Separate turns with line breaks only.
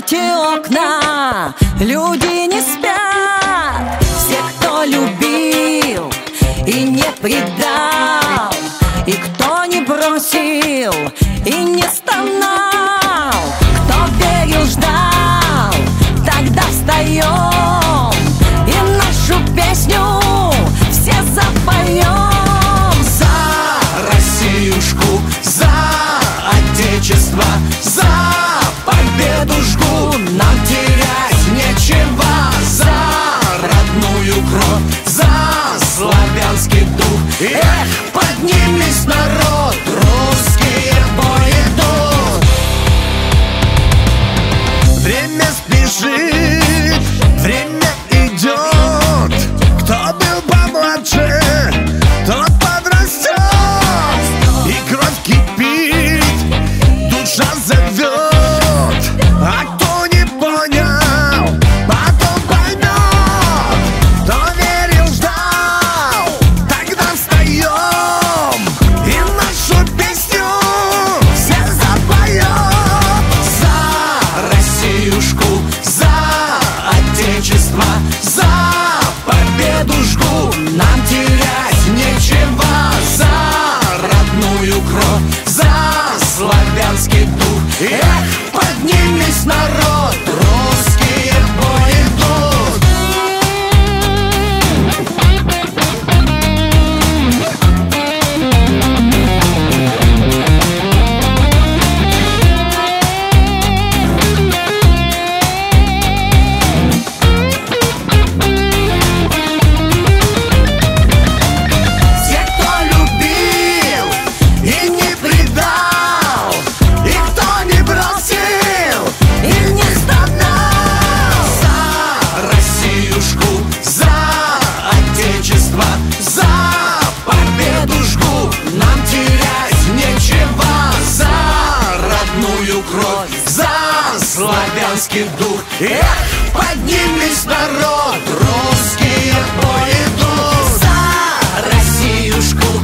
Откройте окна, люди не спят. Все, кто любил и не предал, и кто не бросил и не стонал, кто верил, ждал, тогда встаем и нашу песню все запоем.
За Россиюшку, за Отечество, за победу жгу, нам терять нечего. За родную кровь, за славянский дух. Эх, поднимись, народ, русские в бой идут. Время спешит, время идет. Кто был помладше, тот подрастет. И кровь кипит, душа зовет. А кто не понял, потом поймет. Кто верил, ждал, тогда встаем и нашу песню все запоем. За Россиюшку, за Отечество, за победу жгу, нам терять нечего. За родную кровь, за славянский дух. Эх, поднимись, народ, русские в бой идут. Все, кто любил и не предал, и кто не бросил
И не стонал.
За Россиюшку, за Отечество, за победу жгу, нам терять нечего. За родную кровь, за славянский дух. Эх, поднимись, народ, русские в бой идут. За Россиюшку,